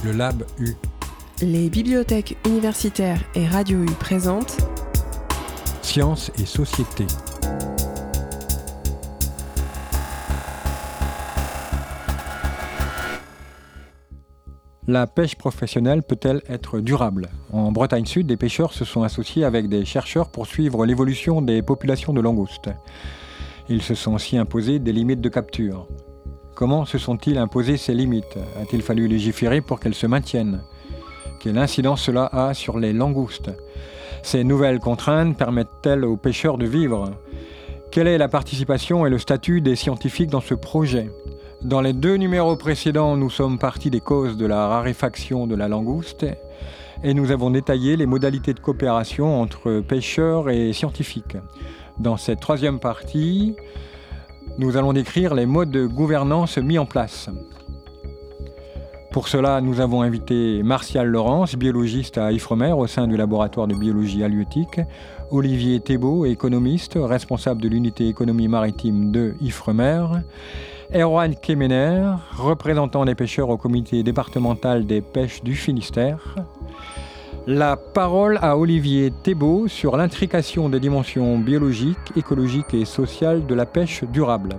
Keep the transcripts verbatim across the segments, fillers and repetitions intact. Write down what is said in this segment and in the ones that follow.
Le Lab U. Les bibliothèques universitaires et Radio U présentent Sciences et société. La pêche professionnelle peut-elle être durable ? En Bretagne Sud, des pêcheurs se sont associés avec des chercheurs pour suivre l'évolution des populations de langoustes. Ils se sont aussi imposés des limites de capture. Comment se sont-ils imposés ces limites ? A-t-il fallu légiférer pour qu'elles se maintiennent ? Quelle incidence cela a sur les langoustes ? Ces nouvelles contraintes permettent-elles aux pêcheurs de vivre ? Quelle est la participation et le statut des scientifiques dans ce projet ? Dans les deux numéros précédents, nous sommes partis des causes de la raréfaction de la langouste et nous avons détaillé les modalités de coopération entre pêcheurs et scientifiques. Dans cette troisième partie, nous allons décrire les modes de gouvernance mis en place. Pour cela, nous avons invité Martial Laurence, biologiste à Ifremer au sein du laboratoire de biologie halieutique, Olivier Thébault, économiste, responsable de l'unité économie maritime de Ifremer, Erwan Kemener, représentant des pêcheurs au comité départemental des pêches du Finistère. La parole à Olivier Thébault sur l'intrication des dimensions biologiques, écologiques et sociales de la pêche durable.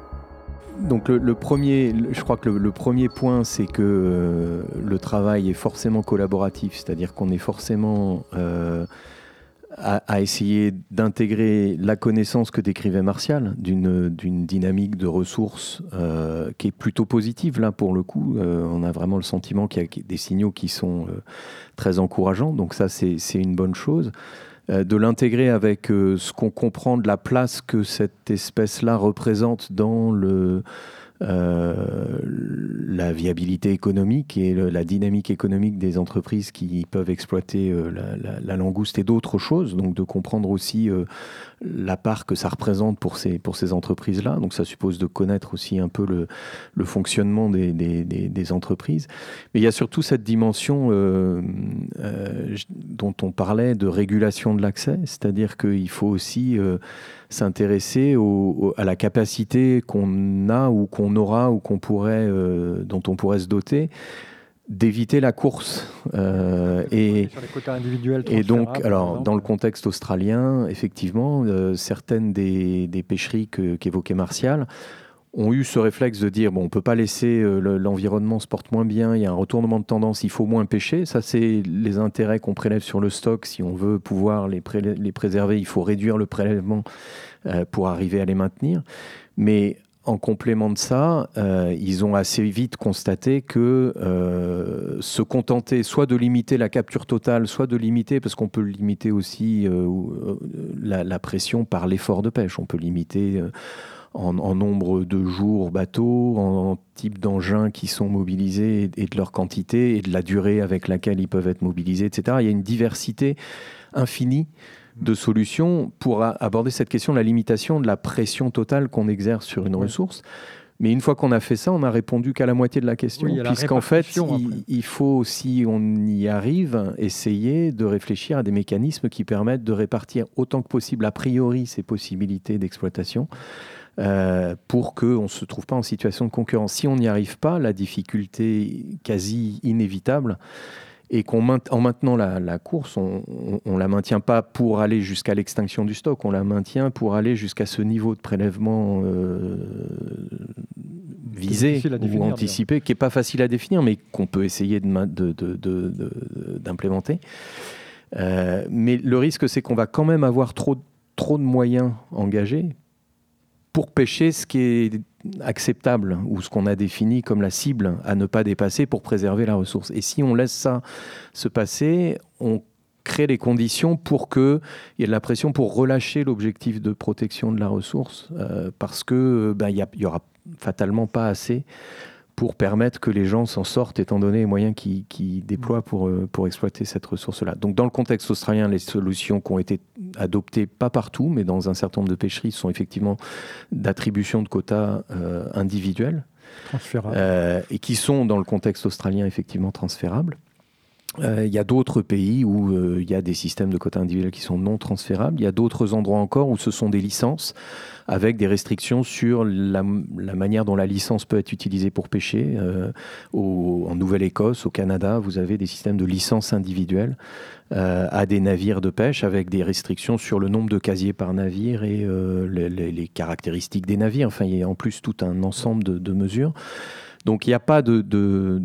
Donc le, le premier, je crois que le, le premier point, c'est que euh, le travail est forcément collaboratif, c'est-à-dire qu'on est forcément euh, à, à essayer d'intégrer la connaissance que décrivait Martial d'une, d'une dynamique de ressources euh, qui est plutôt positive. Là, pour le coup, euh, on a vraiment le sentiment qu'il y a des signaux qui sont euh, très encourageants. Donc ça, c'est, c'est une bonne chose. Euh, de l'intégrer avec euh, ce qu'on comprend de la place que cette espèce-là représente dans le, euh, la viabilité économique et le, la dynamique économique des entreprises qui peuvent exploiter euh, la, la, la langouste et d'autres choses. Donc de comprendre aussi euh, la part que ça représente pour ces, pour ces entreprises-là. Donc ça suppose de connaître aussi un peu le, le fonctionnement des, des, des, des entreprises. Mais il y a surtout cette dimension euh, euh, dont on parlait de régulation de l'accès, c'est-à-dire qu'il faut aussi euh, s'intéresser au, au, à la capacité qu'on a ou qu'on aura ou qu'on pourrait, euh, dont on pourrait se doter d'éviter la course euh, et, sur les quotas individuels et donc alors dans le contexte australien effectivement euh, certaines des, des pêcheries que, qu'évoquait Martial ont eu ce réflexe de dire bon on peut pas laisser euh, le, l'environnement se porte moins bien, il y a un retournement de tendance, il faut moins pêcher, ça c'est les intérêts qu'on prélève sur le stock, si on veut pouvoir les, pré- les préserver il faut réduire le prélèvement euh, pour arriver à les maintenir, mais en complément de ça, euh, ils ont assez vite constaté que euh, se contenter soit de limiter la capture totale, soit de limiter, parce qu'on peut limiter aussi euh, la, la pression par l'effort de pêche. On peut limiter euh, en, en nombre de jours bateaux, en, en type d'engins qui sont mobilisés et, et de leur quantité et de la durée avec laquelle ils peuvent être mobilisés, et cetera. Il y a une diversité infinie de solutions pour a- aborder cette question de la limitation de la pression totale qu'on exerce sur une oui. ressource. Mais une fois qu'on a fait ça, on n'a répondu qu'à la moitié de la question, oui, puisqu'en fait, il, il faut, si on y arrive, essayer de réfléchir à des mécanismes qui permettent de répartir autant que possible, a priori, ces possibilités d'exploitation, euh, pour qu'on ne se trouve pas en situation de concurrence. Si on n'y arrive pas, la difficulté quasi inévitable, et qu'en maint- maintenant la, la course, on ne la maintient pas pour aller jusqu'à l'extinction du stock, on la maintient pour aller jusqu'à ce niveau de prélèvement euh, visé ou anticipé, bien. Qui n'est pas facile à définir, mais qu'on peut essayer de, de, de, de, de, d'implémenter. Euh, mais le risque, c'est qu'on va quand même avoir trop, trop de moyens engagés pour pêcher ce qui est acceptable ou ce qu'on a défini comme la cible à ne pas dépasser pour préserver la ressource. Et si on laisse ça se passer, on crée les conditions pour qu'il y ait de la pression pour relâcher l'objectif de protection de la ressource euh, parce que ben, y a, y aura fatalement pas assez pour permettre que les gens s'en sortent étant donné les moyens qu'ils, qu'ils déploient pour, pour exploiter cette ressource-là. Donc dans le contexte australien, les solutions qui ont été adoptées, pas partout, mais dans un certain nombre de pêcheries, sont effectivement d'attribution de quotas euh, individuels transférables euh, et qui sont dans le contexte australien effectivement transférables. Euh, il y a d'autres pays où euh, il y a des systèmes de quotas individuels qui sont non transférables. Il y a d'autres endroits encore où ce sont des licences avec des restrictions sur la, la manière dont la licence peut être utilisée pour pêcher. Euh, au, en Nouvelle-Écosse, au Canada, vous avez des systèmes de licences individuelles euh, à des navires de pêche avec des restrictions sur le nombre de casiers par navire et euh, les, les, les caractéristiques des navires. Enfin, il y a en plus tout un ensemble de, de mesures. Donc il n'y a pas de, de,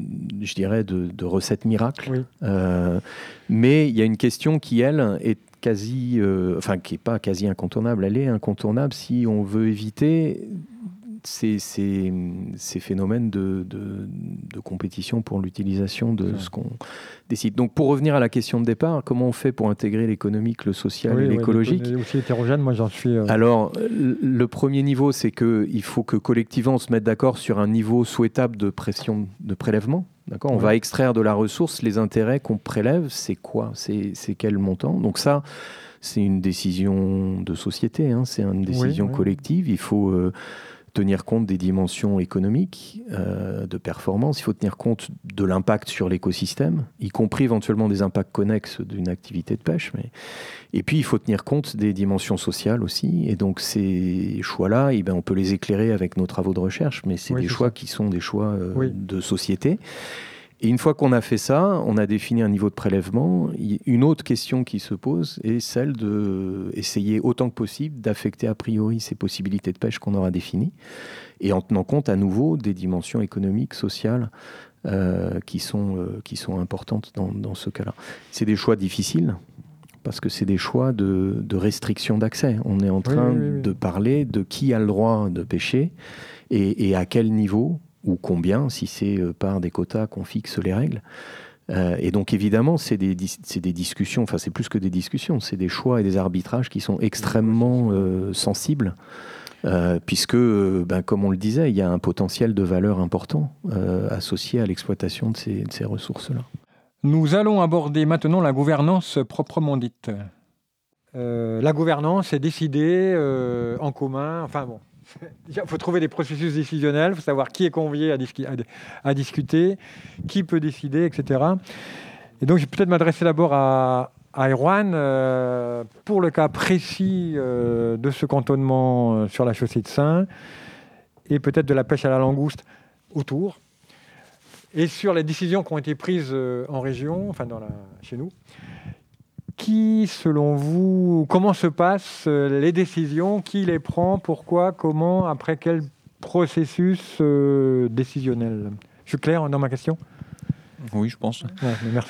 je dirais, de, de recette miracle, Oui. euh, mais il y a une question qui, elle, est quasi, euh, enfin qui n'est pas quasi incontournable, elle est incontournable si on veut éviter ces, ces, ces phénomènes de, de, de compétition pour l'utilisation de ouais. ce qu'on décide. Donc pour revenir à la question de départ, comment on fait pour intégrer l'économique, le social oui, et l'écologique ? Oui, aussi hétérogène, moi j'en suis... Euh... Alors, le premier niveau, c'est qu'il faut que collectivement on se mette d'accord sur un niveau souhaitable de pression de prélèvement. D'accord ? On oui. va extraire de la ressource, les intérêts qu'on prélève, c'est quoi ? c'est, c'est quel montant ? Donc ça, c'est une décision de société, hein, c'est une décision oui, oui. collective. Il faut... Euh, tenir compte des dimensions économiques, euh, de performance. Il faut tenir compte de l'impact sur l'écosystème, y compris éventuellement des impacts connexes d'une activité de pêche. Mais... Et puis, il faut tenir compte des dimensions sociales aussi. Et donc, ces choix-là, eh ben, on peut les éclairer avec nos travaux de recherche, mais c'est oui, des c'est choix ça. qui sont des choix euh, oui. de société. Et une fois qu'on a fait ça, on a défini un niveau de prélèvement. Une autre question qui se pose est celle d'essayer autant que possible d'affecter a priori ces possibilités de pêche qu'on aura définies, et en tenant compte à nouveau des dimensions économiques, sociales, euh, qui, sont, euh, qui sont importantes dans, dans ce cas-là. C'est des choix difficiles, parce que c'est des choix de, de restriction d'accès. On est en train oui, oui, oui. de parler de qui a le droit de pêcher, et, et à quel niveau, ou combien, si c'est par des quotas qu'on fixe les règles. Euh, et donc évidemment, c'est des, c'est des discussions, enfin c'est plus que des discussions, c'est des choix et des arbitrages qui sont extrêmement euh, sensibles, euh, puisque, euh, ben, comme on le disait, il y a un potentiel de valeur important euh, associé à l'exploitation de ces, de ces ressources-là. Nous allons aborder maintenant la gouvernance proprement dite. Euh, la gouvernance est décidée euh, en commun, enfin bon... Il faut trouver des processus décisionnels, il faut savoir qui est convié à, dis- à, à discuter, qui peut décider, et cetera. Et donc, je vais peut-être m'adresser d'abord à, à Erwan euh, pour le cas précis euh, de ce cantonnement euh, sur la chaussée de Saints et peut-être de la pêche à la langouste autour, et sur les décisions qui ont été prises euh, en région, enfin dans la, chez nous. Qui, selon vous, comment se passent les décisions? Qui les prend? Pourquoi? Comment? Après quel processus euh, décisionnel? Je suis clair dans ma question? Oui, je pense. Ouais, mais merci.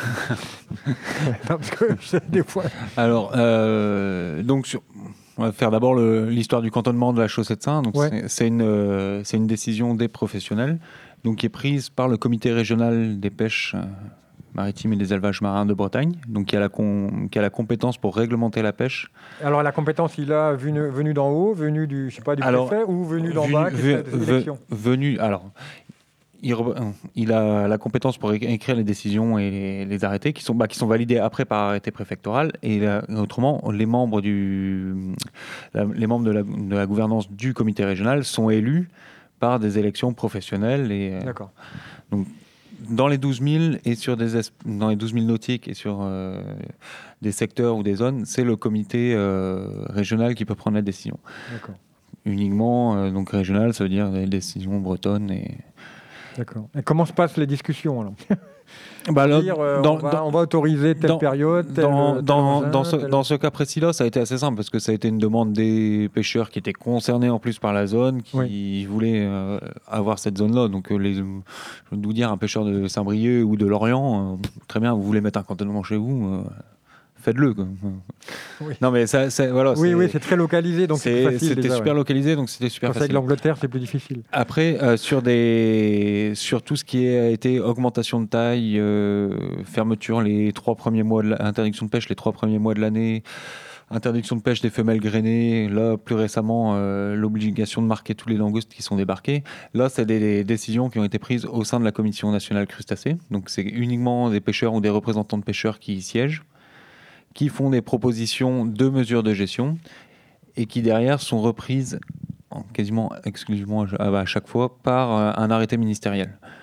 Parce que je, des fois... Alors, euh, donc, sur, on va faire d'abord le, l'histoire du cantonnement de la chaussée de Saints. Donc, ouais. c'est, c'est, une, euh, c'est une décision des professionnels, donc qui est prise par le comité régional des pêches euh, maritimes et des élevages marins de Bretagne, donc qui a la, con, qui a la compétence pour réglementer la pêche. Alors la compétence, il a venu, venu d'en haut, venu du, je sais pas, du alors, préfet ou venu d'en venu, bas qui ve, fait des élections ve, Venu, alors, il, il a la compétence pour écrire les décisions et les, les arrêtés qui sont, bah, qui sont validés après par arrêté préfectoral. Et là, autrement, les membres, du, la, les membres de, la, de la gouvernance du comité régional sont élus par des élections professionnelles. Et, D'accord. Donc, dans les douze mille et sur des es- dans les douze mille nautiques et sur euh, des secteurs ou des zones, c'est le comité euh, régional qui peut prendre la décision. D'accord. Uniquement euh, donc régional, ça veut dire les décisions bretonnes et. D'accord. Et comment se passent les discussions alors? Bah, là, dire, euh, dans, on, va, dans, on va autoriser telle dans, période, tel, dans, tel dans, engin, dans, ce, tel... dans ce cas précis-là, ça a été assez simple parce que ça a été une demande des pêcheurs qui étaient concernés en plus par la zone, qui oui. voulaient euh, avoir cette zone-là. Donc, euh, les, je vais vous dire, un pêcheur de Saint-Brieuc ou de Lorient, euh, très bien, vous voulez mettre un cantonnement chez vous, euh, faites-le. Quoi. Oui. Non, mais ça, ça, voilà, oui, c'est, oui, c'est très localisé, donc c'est, c'est plus facile. C'était déjà, super ouais. localisé, donc c'était super Quand facile. C'est avec l'Angleterre, c'est plus difficile. Après, euh, sur, des, sur tout ce qui a été augmentation de taille, euh, fermeture les trois premiers mois, de la, interdiction de pêche les trois premiers mois de l'année, interdiction de pêche des femelles grainées, là, plus récemment, euh, l'obligation de marquer tous les langoustes qui sont débarqués. Là, c'est des, des décisions qui ont été prises au sein de la Commission nationale crustacés. Donc, c'est uniquement des pêcheurs ou des représentants de pêcheurs qui y siègent, qui font des propositions de mesures de gestion et qui derrière sont reprises quasiment exclusivement à chaque fois par un arrêté ministériel.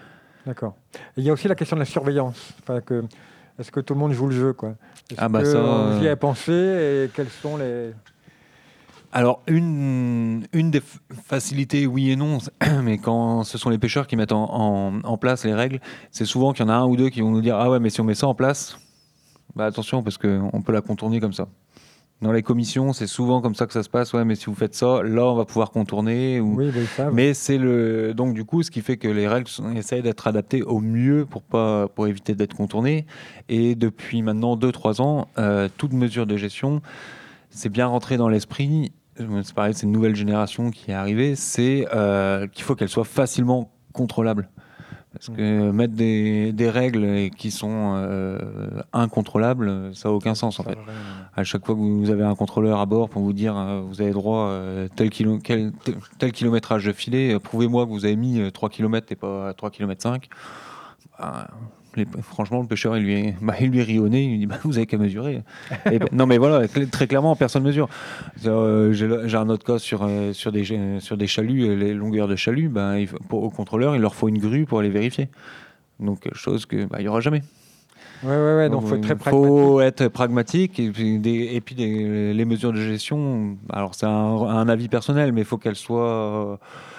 D'accord. Et il y a aussi la question de la surveillance. Enfin, que, est-ce que tout le monde joue le jeu, quoi? Est-ce Ah bah que ça, on y euh, a pensé et quels sont les... Alors, une, une des f- facilités, oui et non, mais quand ce sont les pêcheurs qui mettent en, en- en place les règles, c'est souvent qu'il y en a un ou deux qui vont nous dire « Ah ouais, mais si on met ça en place, bah attention, parce qu'on peut la contourner comme ça. » Dans les commissions, c'est souvent comme ça que ça se passe. « Ouais, mais si vous faites ça, là, on va pouvoir contourner. » ou... Oui, bah, ils savent. Mais c'est le... Donc, du coup, ce qui fait que les règles sont- essayent d'être adaptées au mieux pour, pas... pour éviter d'être contournées. Et depuis maintenant deux trois ans, euh, toute mesure de gestion, c'est bien rentré dans l'esprit. C'est pareil, c'est une nouvelle génération qui est arrivée, c'est euh, qu'il faut qu'elle soit facilement contrôlable. Parce que mettre des, des règles qui sont euh, incontrôlables, ça n'a aucun sens en fait. À chaque fois que vous avez un contrôleur à bord pour vous dire euh, vous avez droit à tel, kilo, quel, tel, tel kilométrage de filet, euh, prouvez-moi que vous avez mis trois kilomètres et pas trois kilomètres cinq. Bah, les, franchement, le pêcheur, il lui, est, bah, il lui rit au nez, il dit bah, vous avez qu'à mesurer. Et ben, non, mais voilà, très clairement, personne ne mesure. Euh, j'ai, j'ai un autre cas sur, euh, sur, des, sur des chaluts, les longueurs de chaluts, bah, il, pour, au contrôleur, il leur faut une grue pour aller vérifier. Donc, chose qu'il bah, n'y aura jamais. Oui, ouais, ouais, donc il faut être très pragmatique. Il faut être pragmatique et puis, des, et puis des, les mesures de gestion, alors c'est un, un avis personnel, mais il faut qu'elles soient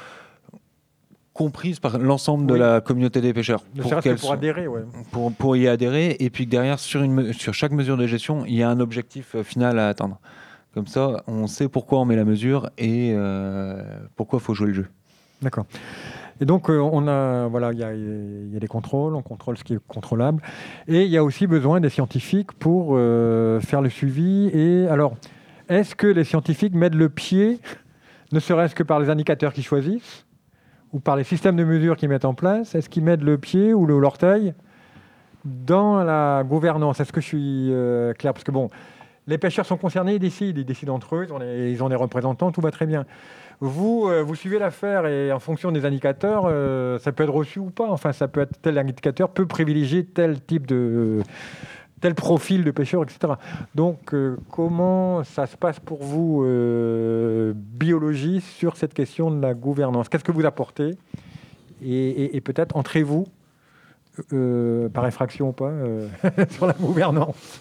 comprise par l'ensemble Oui. de la communauté des pêcheurs. Ne Pour, serait-ce que qu'elles pour soient- adhérer, ouais. pour, pour y adhérer, et puis que derrière, sur, une, me- sur chaque mesure de gestion, il y a un objectif euh, final à atteindre. Comme ça, on sait pourquoi on met la mesure et euh, pourquoi il faut jouer le jeu. D'accord. Et donc, euh, on a, voilà, il y a, il y a des contrôles, on contrôle ce qui est contrôlable. Et il y a aussi besoin des scientifiques pour euh, faire le suivi. Et alors, est-ce que les scientifiques mettent le pied, ne serait-ce que par les indicateurs qu'ils choisissent, ou par les systèmes de mesure qu'ils mettent en place? Est-ce qu'ils mettent le pied ou le- l'orteil dans la gouvernance? Est-ce que je suis euh, clair? Parce que bon, les pêcheurs sont concernés, ils décident, ils décident entre eux, ils ont des, ils ont des représentants, tout va très bien. Vous, euh, vous suivez l'affaire et en fonction des indicateurs, euh, ça peut être reçu ou pas. Enfin, ça peut être tel indicateur peut privilégier tel type de tel profil de pêcheur, et cetera. Donc, euh, comment ça se passe pour vous, euh, biologie, sur cette question de la gouvernance? Qu'est-ce que vous apportez? Et, et- et peut-être entrez-vous, euh, par effraction ou pas, euh, sur la gouvernance?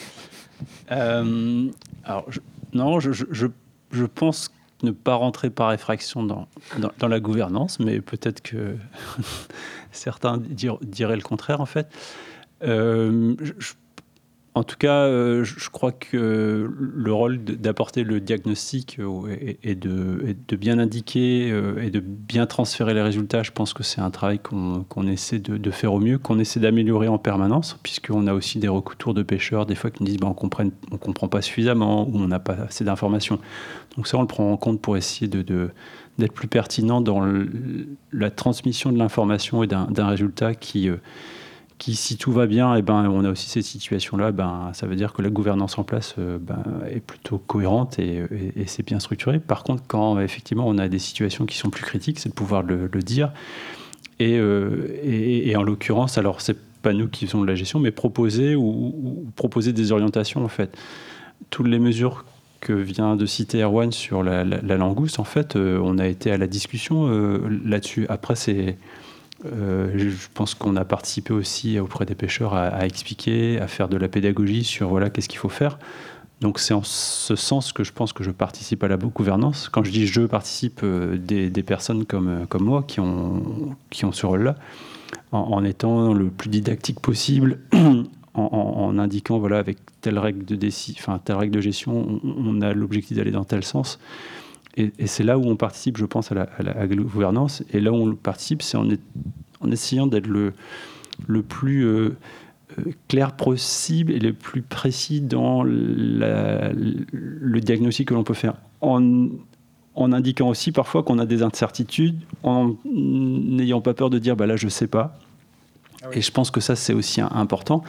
Euh, alors, je- non, je, je- je- je pense ne pas rentrer par effraction dans, dans, dans la gouvernance, mais peut-être que certains dir- diraient le contraire, en fait. Euh, je- je- en tout cas, euh, je je crois que le rôle de- d'apporter le diagnostic euh, et, et de, et de bien indiquer euh, et de bien transférer les résultats, je pense que c'est un travail qu'on qu'on essaie de, de faire au mieux, qu'on essaie d'améliorer en permanence, puisqu'on a aussi des retours de pêcheurs, des fois qui nous disent bah, on comprenne, on comprend pas suffisamment ou on n'a pas assez d'informations. Donc ça, on le prend en compte pour essayer de, de, d'être plus pertinent dans le- la transmission de l'information et d'un, d'un résultat qui... euh, qui, si tout va bien, eh ben, on a aussi cette situation-là, ben, ça veut dire que la gouvernance en place euh, ben, est plutôt cohérente et, et- et c'est bien structuré. Par contre, quand effectivement on a des situations qui sont plus critiques, c'est de pouvoir le, le dire. Et, euh, et- et en l'occurrence, alors c'est pas nous qui faisons de la gestion, mais proposer ou, ou proposer des orientations en fait. Toutes les mesures que vient de citer Erwan sur la, la- la langouste, en fait, euh, on a été à la discussion euh, là-dessus. Après, c'est Euh, je pense qu'on a participé aussi auprès des pêcheurs à, à expliquer, à faire de la pédagogie sur voilà, qu'est-ce qu'il faut faire. Donc c'est en ce sens que je pense que je participe à la gouvernance. Quand je dis je participe, euh, des, des personnes comme, euh, comme moi qui ont, qui ont ce rôle-là, en, en étant le plus didactique possible, en, en- en indiquant voilà, avec telle règle de, déci- enfin, telle règle de gestion, on, on a l'objectif d'aller dans tel sens. Et, et c'est là où on participe, je pense, à la, à la- à la gouvernance. Et là où on participe, c'est en, est- en essayant d'être le, le plus euh, euh, clair possible et le plus précis dans la- le diagnostic que l'on peut faire. En, en indiquant aussi parfois qu'on a des incertitudes, en n'ayant pas peur de dire bah là je sais pas. Ah oui. Et je pense que ça c'est aussi un- important.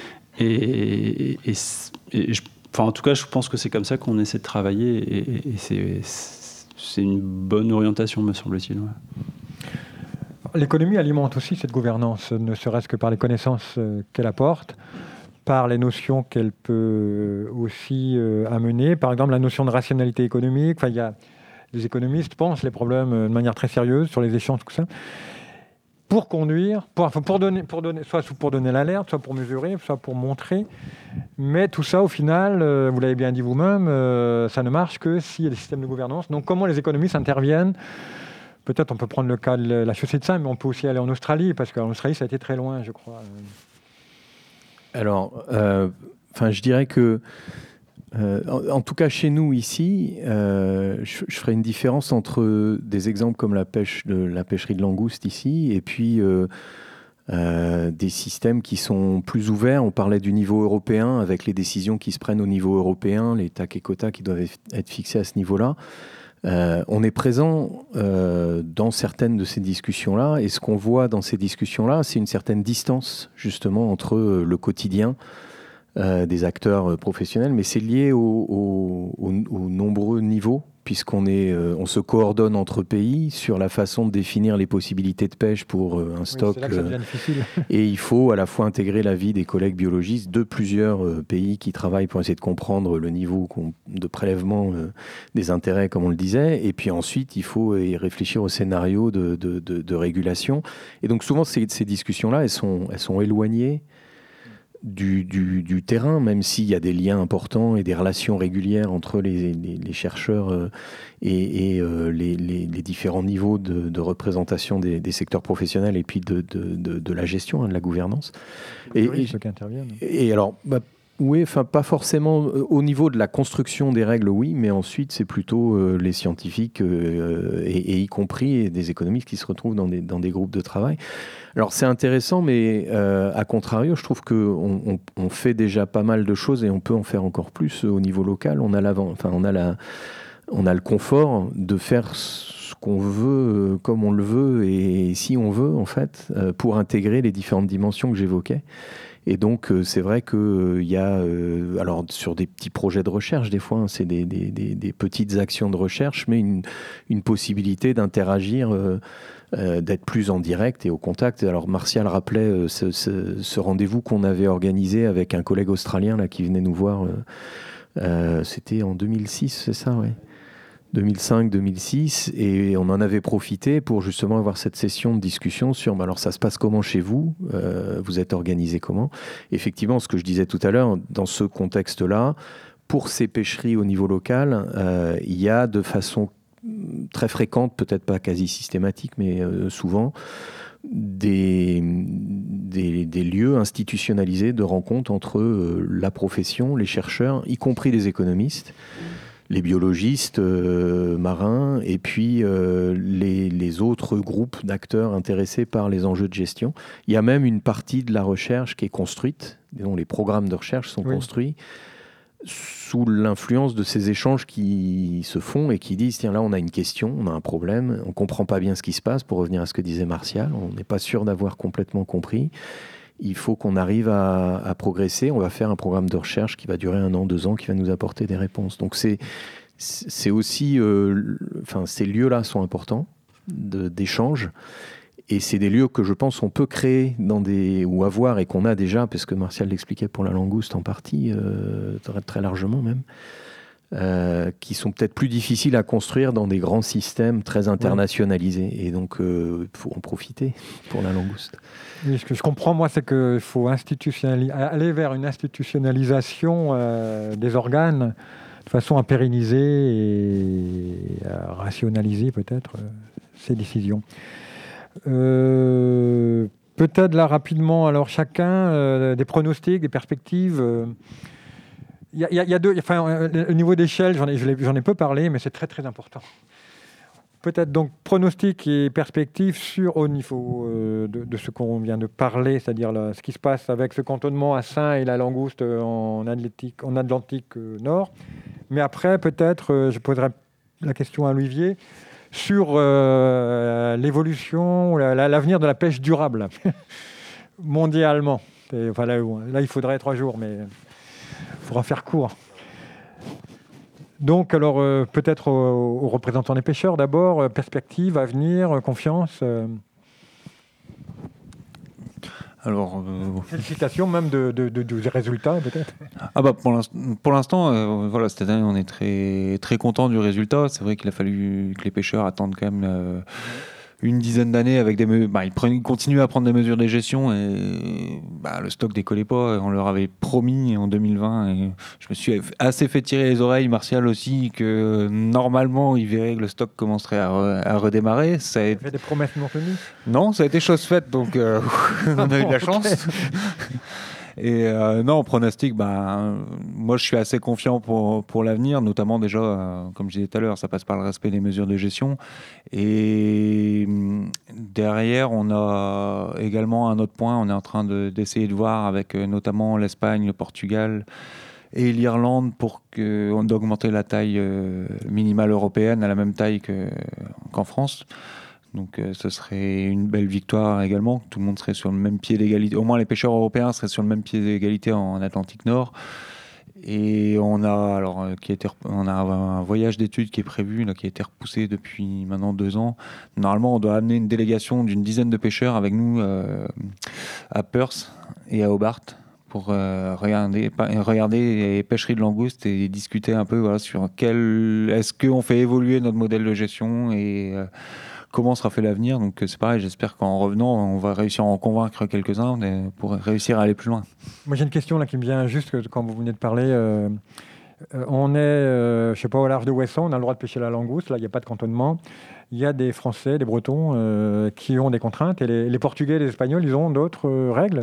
Et, et, et je- enfin, en tout cas, je pense que c'est comme ça qu'on essaie de travailler et, et c'est, c'est une bonne orientation, me semble-t-il. Ouais. L'économie alimente aussi cette gouvernance, ne serait-ce que par les connaissances euh, qu'elle apporte, par les notions qu'elle peut aussi euh, amener. Par exemple, la notion de rationalité économique. Enfin, il y a, les économistes pensent les problèmes euh, de manière très sérieuse sur les échanges, tout ça. pour conduire, pour, enfin, pour donner, pour donner, soit pour donner l'alerte, soit pour mesurer, soit pour montrer. Mais tout ça, au final, euh, vous l'avez bien dit vous-même, euh, ça ne marche que s'il y a des systèmes de gouvernance. Donc comment les économistes interviennent? Peut-être on peut prendre le cas de la chaussée de Seine, mais on peut aussi aller en Australie, parce qu'en Australie, ça a été très loin, je crois. Alors, euh, enfin, je dirais que, euh, en, en tout cas chez nous ici, euh, je, je ferai une différence entre des exemples comme la pêche de la pêcherie de langouste ici, et puis euh, euh, des systèmes qui sont plus ouverts. On parlait du niveau européen, avec les décisions qui se prennent au niveau européen, les T A C et quotas qui doivent être fixés à ce niveau-là. Euh, on est présent euh, dans certaines de ces discussions-là, et ce qu'on voit dans ces discussions-là, c'est une certaine distance justement entre euh, le quotidien euh, des acteurs euh, professionnels, mais c'est lié aux au, au, au nombreux niveaux, puisqu'on est, euh, on se coordonne entre pays sur la façon de définir les possibilités de pêche pour euh, un stock. Oui, c'est là que ça devient difficile. Et il faut à la fois intégrer l'avis des collègues biologistes de plusieurs euh, pays qui travaillent pour essayer de comprendre le niveau de prélèvement euh, des intérêts, comme on le disait. Et puis ensuite, il faut y réfléchir au scénario de, de, de, de régulation. Et donc souvent, ces, ces discussions-là, elles sont, elles sont éloignées Du, du, du terrain, même s'il y a des liens importants et des relations régulières entre les, les, les chercheurs euh, et, et euh, les, les, les différents niveaux de, de représentation des, des secteurs professionnels et puis de, de, de, de la gestion, hein, de la gouvernance. Et, et, ceux qui interviennent. Et alors, bah, oui, enfin pas forcément euh, au niveau de la construction des règles, oui, mais ensuite c'est plutôt euh, les scientifiques euh, et, et y compris des économistes qui se retrouvent dans des, dans des groupes de travail. Alors c'est intéressant, mais euh, à contrario, je trouve qu'on on, on fait déjà pas mal de choses et on peut en faire encore plus au niveau local. On a, l'avant, enfin, on a, la, on a le confort de faire ce qu'on veut, euh, comme on le veut et si on veut, en fait, euh, pour intégrer les différentes dimensions que j'évoquais. Et donc, euh, c'est vrai qu'il euh, y a, euh, alors sur des petits projets de recherche, des fois, hein, c'est des, des, des, des petites actions de recherche, mais une, une possibilité d'interagir, euh, euh, d'être plus en direct et au contact. Alors, Martial rappelait euh, ce, ce, ce rendez-vous qu'on avait organisé avec un collègue australien là, qui venait nous voir. Euh, euh, c'était en deux mille six, c'est ça, ouais. deux mille cinq deux mille six, et on en avait profité pour justement avoir cette session de discussion sur bah alors ça se passe comment chez vous, euh, vous êtes organisé comment. Effectivement, ce que je disais tout à l'heure, dans ce contexte-là, pour ces pêcheries au niveau local, euh, il y a de façon très fréquente, peut-être pas quasi systématique, mais euh, souvent, Des, des, des lieux institutionnalisés de rencontre entre euh, la profession, les chercheurs, y compris les économistes, les biologistes euh, marins et puis euh, les, les autres groupes d'acteurs intéressés par les enjeux de gestion. Il y a même une partie de la recherche qui est construite, dont les programmes de recherche sont oui. construits sous l'influence de ces échanges qui se font et qui disent tiens là on a une question, on a un problème, on comprend pas bien ce qui se passe, pour revenir à ce que disait Martial, on n'est pas sûr d'avoir complètement compris. Il faut qu'on arrive à, à progresser. On va faire un programme de recherche qui va durer un an, deux ans, qui va nous apporter des réponses. Donc c'est, c'est aussi, euh, enfin ces lieux-là sont importants de, d'échange. Et c'est des lieux que je pense on peut créer dans des, ou avoir et qu'on a déjà, parce que Martial l'expliquait pour la langouste en partie, euh, très, très largement même, euh, qui sont peut-être plus difficiles à construire dans des grands systèmes très internationalisés. Ouais. Et donc, il euh, faut en profiter pour la langouste. Oui, ce que je comprends, moi, c'est qu'il faut institutionnaliser, aller vers une institutionnalisation euh, des organes de façon à pérenniser et à rationaliser peut-être euh, ces décisions. Euh, peut-être là rapidement, alors chacun, euh, des pronostics, des perspectives. Il euh, y, y, y a deux, enfin, au niveau d'échelle, j'en ai, j'en ai peu parlé, mais c'est très très important. Peut-être donc pronostics et perspectives sur au niveau euh, de, de ce qu'on vient de parler, c'est-à-dire là, ce qui se passe avec ce cantonnement à Saint et la langouste en Atlantique, en Atlantique euh, Nord. Mais après, peut-être, euh, je poserai la question à Olivier sur euh, l'évolution, la, la, l'avenir de la pêche durable mondialement. Et, enfin, là, là, il faudrait trois jours, mais il faudra faire court. Donc, alors, euh, peut-être aux, aux représentants des pêcheurs, d'abord, euh, perspective, avenir, euh, confiance. Euh... Alors, euh... félicitations même de, de, de, de, des résultats, peut-être. Ah bah pour l'instant, pour l'instant euh, voilà, cette année, on est très, très content du résultat. C'est vrai qu'il a fallu que les pêcheurs attendent quand même euh, une dizaine d'années avec des me- bah, ils, prenaient, ils continuaient à prendre des mesures de gestion et bah, le stock décollait pas. On leur avait promis en deux mille vingt et je me suis assez fait tirer les oreilles, Martial aussi, que normalement ils verraient que le stock commencerait à, re- à redémarrer. Ça a Ça été... fait des promesses non tenues. Non, ça a été chose faite, donc euh, on a eu de la chance. Et euh, non, en pronostic, bah, moi je suis assez confiant pour, pour l'avenir, notamment déjà, euh, comme je disais tout à l'heure, ça passe par le respect des mesures de gestion. Et hum, derrière, on a également un autre point, on est en train de, d'essayer de voir avec euh, notamment l'Espagne, le Portugal et l'Irlande pour que, d'augmenter la taille euh, minimale européenne à la même taille que, qu'en France. Donc euh, ce serait une belle victoire également. Tout le monde serait sur le même pied d'égalité. Au moins les pêcheurs européens seraient sur le même pied d'égalité en Atlantique Nord. Et on a alors euh, qui a été, on a un voyage d'études qui est prévu là, qui a été repoussé depuis maintenant deux ans. Normalement, on doit amener une délégation d'une dizaine de pêcheurs avec nous euh, à Perth et à Hobart pour euh, regarder, regarder les pêcheries de langoustes et discuter un peu voilà, sur quel est-ce qu'on fait évoluer notre modèle de gestion et euh, comment sera fait l'avenir. Donc c'est pareil, j'espère qu'en revenant, on va réussir à en convaincre quelques-uns pour réussir à aller plus loin. Moi j'ai une question là qui me vient juste quand vous venez de parler. Euh, euh, on est, euh, je sais pas, au large de Ouessant, on a le droit de pêcher la langouste, là il n'y a pas de cantonnement. Il y a des Français, des Bretons euh, qui ont des contraintes et les, les Portugais et les Espagnols, ils ont d'autres euh, règles.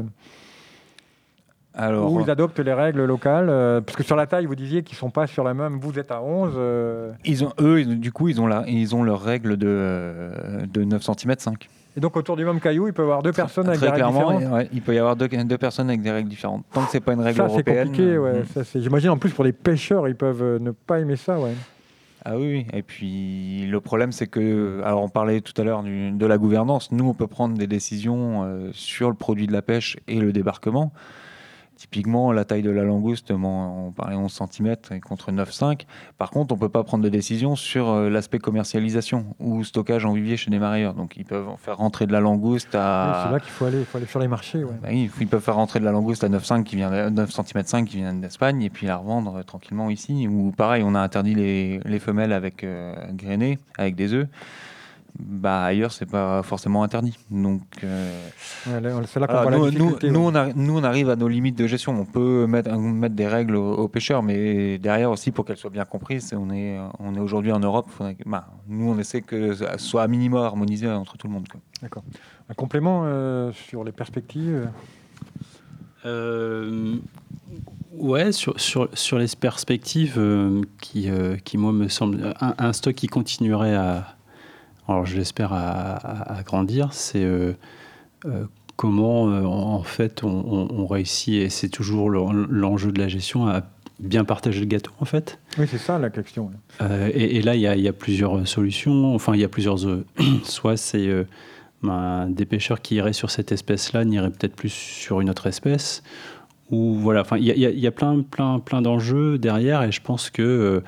Alors, Ou ils adoptent les règles locales, euh, parce que sur la taille, vous disiez qu'ils ne sont pas sur la même, vous êtes à onze. Euh... Ils ont, eux, ils, du coup, ils ont, la, ils ont leurs règles de, euh, de neuf centimètres cinq. Et donc autour du même caillou, il peut y avoir deux personnes Très, avec très des règles clairement, différentes. ouais, il peut y avoir deux, deux personnes avec des règles différentes. Tant que ce n'est pas une règle ça, européenne. C'est compliqué, ouais. euh, ça, c'est... J'imagine en plus pour les pêcheurs, ils peuvent euh, ne pas aimer ça. Ouais. Ah oui, oui, et puis le problème c'est que, alors on parlait tout à l'heure du, de la gouvernance, nous on peut prendre des décisions euh, sur le produit de la pêche et le débarquement. Typiquement, la taille de la langouste, on parlait onze centimètres contre neuf virgule cinq. Par contre, on ne peut pas prendre de décision sur euh, l'aspect commercialisation ou stockage en vivier chez des marailleurs. Donc, ils peuvent faire rentrer de la langouste à... Oui, c'est là qu'il faut aller, il faut aller sur les marchés. Ouais. Bah oui, ils peuvent faire rentrer de la langouste à neuf virgule cinq qui vient de, neuf centimètres cinq qui vient d'Espagne et puis la revendre euh, tranquillement ici. Ou pareil, on a interdit les, les femelles avec euh, grainées, avec des œufs. Bah, ailleurs, c'est pas forcément interdit. Donc, euh, ouais, là, c'est là qu'on alors, voit nous, la difficulté. Nous, ouais. nous, on a, nous, on arrive à nos limites de gestion. On peut mettre, mettre des règles aux, aux pêcheurs, mais derrière aussi, pour qu'elles soient bien comprises, on est, on est aujourd'hui en Europe. Faudrait, bah, nous, on essaie que ça soit à minima harmonisé entre tout le monde. Quoi. D'accord. Un complément euh, sur les perspectives euh, Ouais, sur, sur, sur les perspectives euh, qui, euh, qui, moi, me semble... Un, un stock qui continuerait à... Alors, je l'espère à, à, à grandir, c'est euh, euh, comment, euh, en fait, on, on, on réussit, et c'est toujours l'enjeu de la gestion, à bien partager le gâteau, en fait. Oui, c'est ça la question. Ouais. Euh, et, et là, il y, y a plusieurs solutions. Enfin, il y a plusieurs... Euh, soit c'est euh, ben, des pêcheurs qui iraient sur cette espèce-là, n'iraient peut-être plus sur une autre espèce. Ou voilà, enfin, il y, y, y a plein, plein, plein d'enjeux derrière, et je pense que... Euh,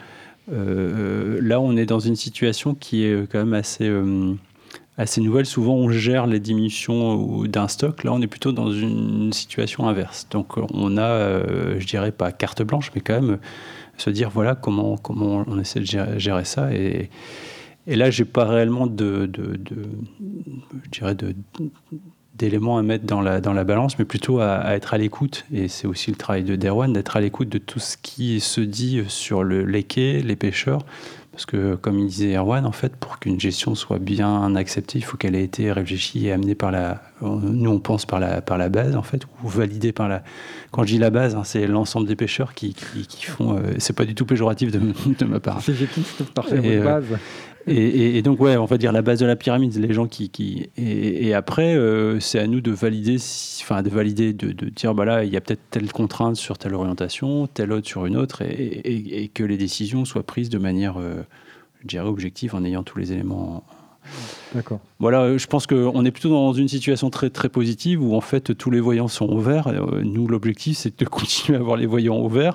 Euh, là, on est dans une situation qui est quand même assez, euh, assez nouvelle. Souvent, on gère les diminutions d'un stock. Là, on est plutôt dans une situation inverse. Donc, on a, euh, je dirais pas carte blanche, mais quand même se dire, voilà, comment, comment on essaie de gérer, gérer ça. Et, et là, j'ai pas réellement de, de, de, je dirais de, d'éléments à mettre dans la, dans la balance, mais plutôt à, à être à l'écoute. Et c'est aussi le travail de Derwan, d'être à l'écoute de tout ce qui se dit sur le, les quais, les pêcheurs. Parce que, comme il disait Erwan, en fait, pour qu'une gestion soit bien acceptée, il faut qu'elle ait été réfléchie et amenée par la... Nous, on pense par la, par la base, en fait, ou validée par la... Quand je dis la base, hein, c'est l'ensemble des pêcheurs qui, qui, qui font... Euh, c'est pas du tout péjoratif de, de ma part. C'est gétiste par cette Et, base. Euh, Et, et, et donc, ouais, on va dire la base de la pyramide, les gens qui... qui et, et après, euh, c'est à nous de valider, enfin, de valider, de, de dire, bah là, il y a peut-être telle contrainte sur telle orientation, telle autre sur une autre, et, et, et que les décisions soient prises de manière, euh, je dirais, objective, en ayant tous les éléments. D'accord. Voilà, je pense qu'on est plutôt dans une situation très, très positive, où en fait, tous les voyants sont au vert. Nous, l'objectif, c'est de continuer à avoir les voyants au vert,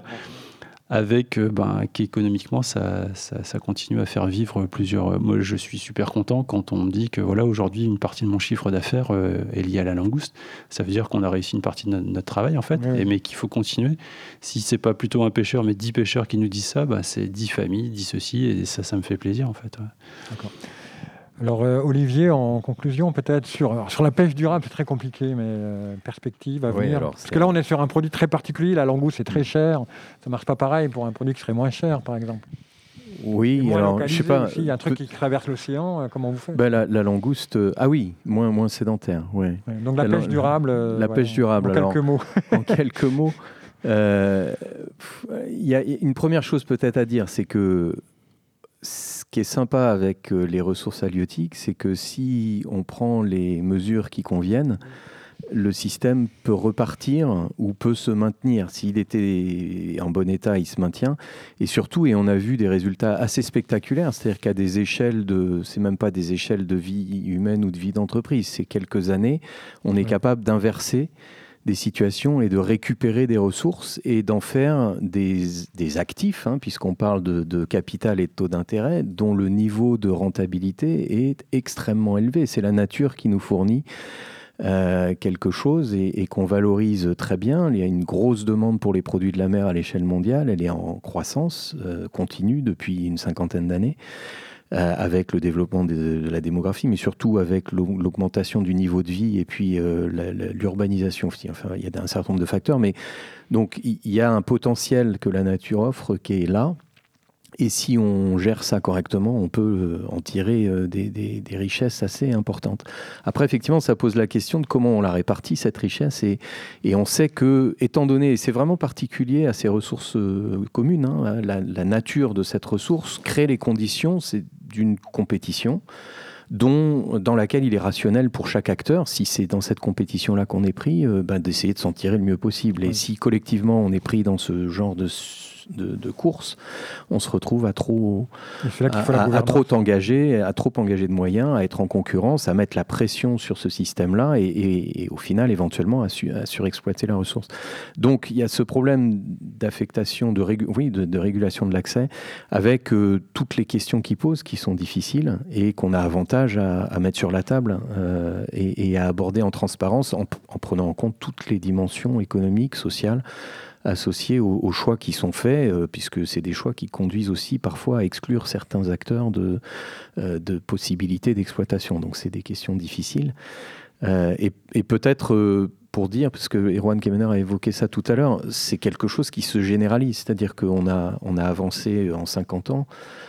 avec euh, ben, qu'économiquement, ça, ça, ça continue à faire vivre plusieurs... Moi, je suis super content quand on me dit que voilà, aujourd'hui, une partie de mon chiffre d'affaires euh, est liée à la langouste. Ça veut dire qu'on a réussi une partie de notre, notre travail, en fait, oui. et, mais qu'il faut continuer. Si c'est pas plutôt un pêcheur, mais dix pêcheurs qui nous disent ça, bah, c'est dix familles, dix ceci, et ça, ça me fait plaisir, en fait. Ouais. D'accord. Alors euh, Olivier, en conclusion peut-être sur, alors, sur la pêche durable, c'est très compliqué, mais euh, perspective à Oui, venir. alors, Parce c'est- que là on est sur un produit très particulier, la langouste c'est très cher, ça ne marche pas pareil pour un produit qui serait moins cher par exemple. Oui, Et moins alors je localisé sais pas. aussi, il y a un truc peut- qui traverse l'océan, euh, comment vous faites? ben, la, la langouste, euh, ah oui, moins, moins sédentaire, ouais. Ouais, donc la La- pêche durable. euh, la ouais, pêche en- durable, En, alors. quelques mots. En quelques mots, euh, pff, il y a une première chose peut-être à dire, c'est que ce qui est sympa avec euh, les ressources halieutiques, c'est que si on prend les mesures qui conviennent, le système peut repartir ou peut se maintenir. S'il était en bon état, il se maintient. Et surtout, et on a vu des résultats assez spectaculaires, c'est-à-dire qu'à des échelles de, c'est même pas des échelles de vie humaine ou de vie d'entreprise, c'est quelques années, on est Ouais. capable d'inverser des situations et de récupérer des ressources et d'en faire des, des actifs, hein, puisqu'on parle de, de capital et de taux d'intérêt, dont le niveau de rentabilité est extrêmement élevé. C'est la nature qui nous fournit euh, quelque chose et, et qu'on valorise très bien. Il y a une grosse demande pour les produits de la mer à l'échelle mondiale. Elle est en croissance euh, continue depuis une cinquantaine d'années. Euh, avec le développement de, de la démographie, mais surtout avec l'au- l'augmentation du niveau de vie et puis euh, la- la- l'urbanisation aussi. Enfin, il y a un certain nombre de facteurs, mais donc il y, y a un potentiel que la nature offre qui est là. Et si on gère ça correctement, on peut euh, en tirer euh, des, des- des richesses assez importantes. Après, effectivement, ça pose la question de comment on la répartit, cette richesse. Et, et on sait que, étant donné, et c'est vraiment particulier à ces ressources euh, communes, hein, la, la nature de cette ressource crée les conditions c'est d'une compétition dont, dans laquelle il est rationnel pour chaque acteur, si c'est dans cette compétition-là qu'on est pris, euh, ben, d'essayer de s'en tirer le mieux possible. Et Oui. si collectivement on est pris dans ce genre de, de, de course, on se retrouve à trop, Et c'est là qu'il à, faut la à- à gouvernance. trop t'engager, à trop engager de moyens, à être en concurrence, à mettre la pression sur ce système-là et, et- et au final, éventuellement, à, su- à surexploiter la ressource. Donc, il y a ce problème d'affectation, de, régu- oui, de, de régulation de l'accès, avec euh, toutes les questions qui posent, qui sont difficiles et qu'on a avantage à, à mettre sur la table euh, et, et à aborder en transparence en, en prenant en compte toutes les dimensions économiques, sociales, associés aux, aux choix qui sont faits, euh, puisque c'est des choix qui conduisent aussi parfois à exclure certains acteurs de, euh, de possibilités d'exploitation. Donc c'est des questions difficiles. Euh, et, et peut-être euh, pour dire, parce que Erwan Kemener a évoqué ça tout à l'heure, c'est quelque chose qui se généralise, c'est-à-dire qu'on a, on a avancé en cinquante ans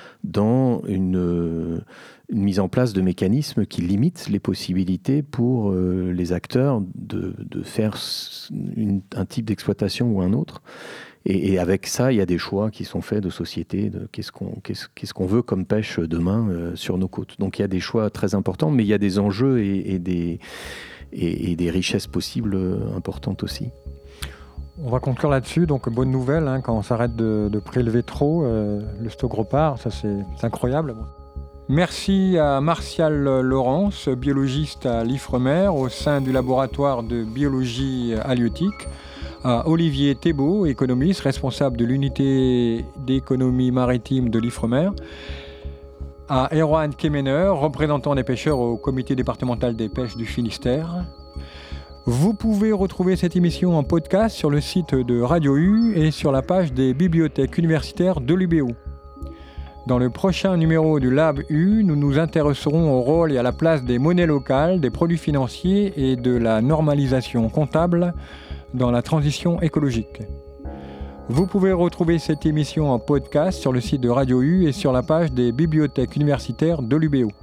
dans une, euh, une mise en place de mécanismes qui limitent les possibilités pour euh, les acteurs de, de faire s- une- un type d'exploitation ou un autre. Et, et avec ça, il y a des choix qui sont faits de société, de qu'est-ce qu'on qu'est-ce, qu'est-ce qu'on veut comme pêche demain euh, sur nos côtes. Donc il y a des choix très importants, mais il y a des enjeux et, et des, et, et des richesses possibles euh, importantes aussi. On va conclure là-dessus. Donc, bonne nouvelle, hein, quand on s'arrête de, de prélever trop, euh, le stock repart. Ça, c'est, c'est incroyable. Merci à Martial Laurence, biologiste à l'Ifremer au sein du laboratoire de biologie halieutique. À Olivier Thébault, économiste, responsable de l'unité d'économie maritime de l'Ifremer. À Erwan Kemener, représentant des pêcheurs au comité départemental des pêches du Finistère. Vous pouvez retrouver cette émission en podcast sur le site de Radio U et sur la page des bibliothèques universitaires de l'U B O. Dans le prochain numéro du Lab U, nous nous intéresserons au rôle et à la place des monnaies locales, des produits financiers et de la normalisation comptable dans la transition écologique. Vous pouvez retrouver cette émission en podcast sur le site de Radio U et sur la page des bibliothèques universitaires de l'U B O.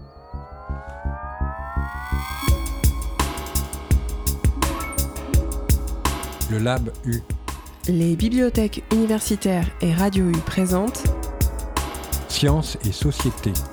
Le Lab U. Les bibliothèques universitaires et Radio U présentent Sciences et société.